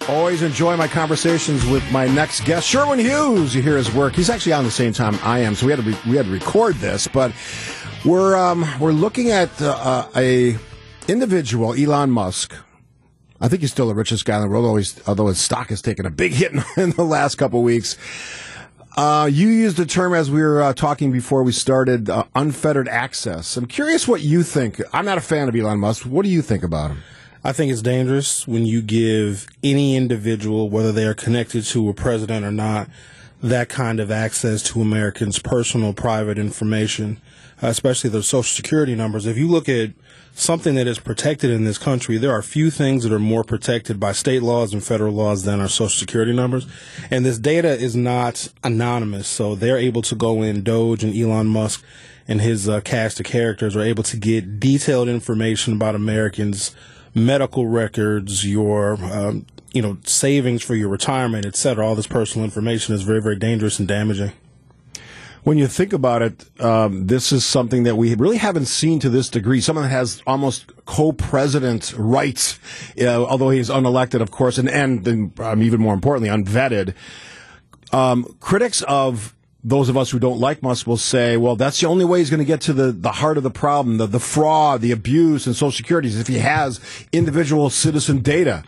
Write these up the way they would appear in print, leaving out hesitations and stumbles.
Always enjoy my conversations with my next guest, Sherwin Hughes. You hear his work. He's actually on the same time I am, so we had to record this. But we're looking at a individual, Elon Musk. I think he's still the richest guy in the world, although his stock has taken a big hit in the last couple of weeks. You used the term as we were talking before we started, unfettered access. I'm curious what you think. I'm not a fan of Elon Musk. What do you think about him? I think it's dangerous when you give any individual, whether they are connected to a president or not, that kind of access to Americans' personal, private information, especially their Social Security numbers. If you look at something that is protected in this country, there are few things that are more protected by state laws and federal laws than our Social Security numbers. And this data is not anonymous, so they're able to go in, Doge and Elon Musk and his cast of characters are able to get detailed information about Americans' medical records, your savings for your retirement, et cetera. All this personal information is very, very dangerous and damaging. When you think about it, this is something that we really haven't seen to this degree. Someone that has almost co-president rights, although he's unelected, of course, and even more importantly, unvetted. Critics of those of us who don't like Musk will say, well, that's the only way he's going to get to the heart of the problem, the fraud, the abuse in Social Security, is if he has individual citizen data.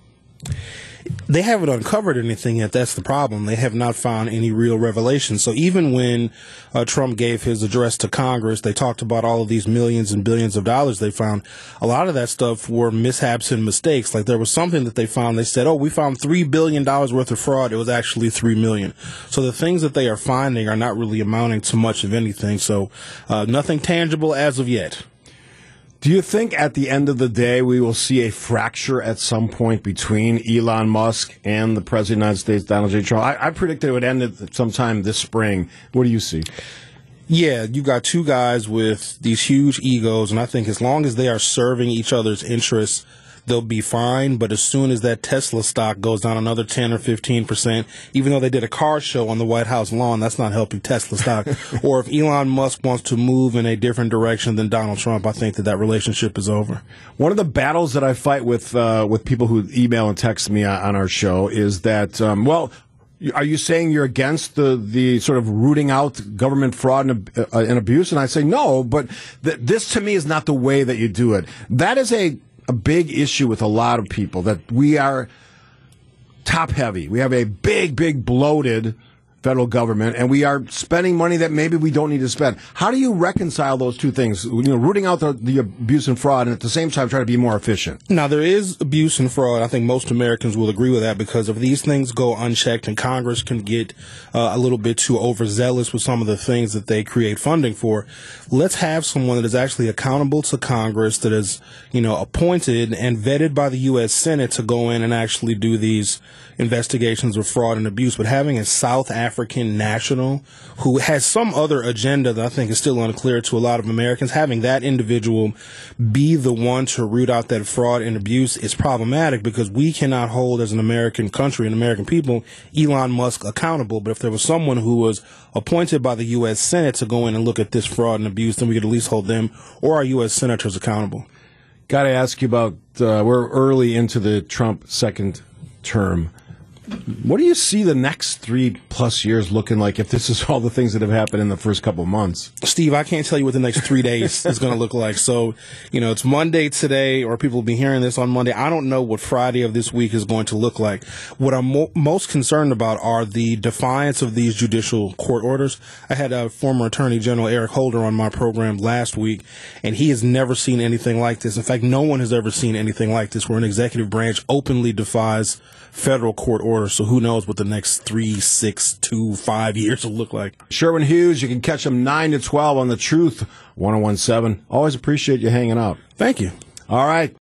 They haven't uncovered anything yet. That's the problem. They have not found any real revelation. So even when Trump gave his address to Congress, they talked about all of these millions and billions of dollars they found. A lot of that stuff were mishaps and mistakes. Like there was something that they found. They said, we found $3 billion worth of fraud. It was actually $3 million. So the things that they are finding are not really amounting to much of anything. So nothing tangible as of yet. Do you think at the end of the day we will see a fracture at some point between Elon Musk and the President of the United States, Donald J. Trump? I predicted it would end at sometime this spring. What do you see? Yeah, you got two guys with these huge egos, and I think as long as they are serving each other's interests, they'll be fine. But as soon as that Tesla stock goes down another 10 or 15%, even though they did a car show on the White House lawn, that's not helping Tesla stock. Or if Elon Musk wants to move in a different direction than Donald Trump, I think that relationship is over. One of the battles that I fight with people who email and text me on our show is that, are you saying you're against the sort of rooting out government fraud and abuse? And I say no, but this to me is not the way that you do it. That is a big issue with a lot of people, that we are top heavy. We have a big bloated federal government, and we are spending money that maybe we don't need to spend. How do you reconcile those two things? Rooting out the abuse and fraud, and at the same time try to be more efficient. Now, there is abuse and fraud. I think most Americans will agree with that, because if these things go unchecked, and Congress can get a little bit too overzealous with some of the things that they create funding for, let's have someone that is actually accountable to Congress, that is, appointed and vetted by the U.S. Senate to go in and actually do these investigations of fraud and abuse. But having a South African national who has some other agenda that I think is still unclear to a lot of Americans, having that individual be the one to root out that fraud and abuse is problematic, because we cannot hold, as an American country and American people, Elon Musk accountable. But if there was someone who was appointed by the U.S. Senate to go in and look at this fraud and abuse, then we could at least hold them or our U.S. senators accountable. Got to ask you about, we're early into the Trump second term. What do you see the next 3+ years looking like if this is all the things that have happened in the first couple of months? Steve, I can't tell you what the next 3 days is going to look like. So, it's Monday today, or people will be hearing this on Monday. I don't know what Friday of this week is going to look like. What I'm most concerned about are the defiance of these judicial court orders. I had a former Attorney General Eric Holder on my program last week, and he has never seen anything like this. In fact, no one has ever seen anything like this, where an executive branch openly defies federal court orders. So who knows what the next 3, 6, 2, 5 years will look like. Sherwin Hughes, you can catch him 9 to 12 on The Truth 101.7. Always appreciate you hanging out. Thank you. All right.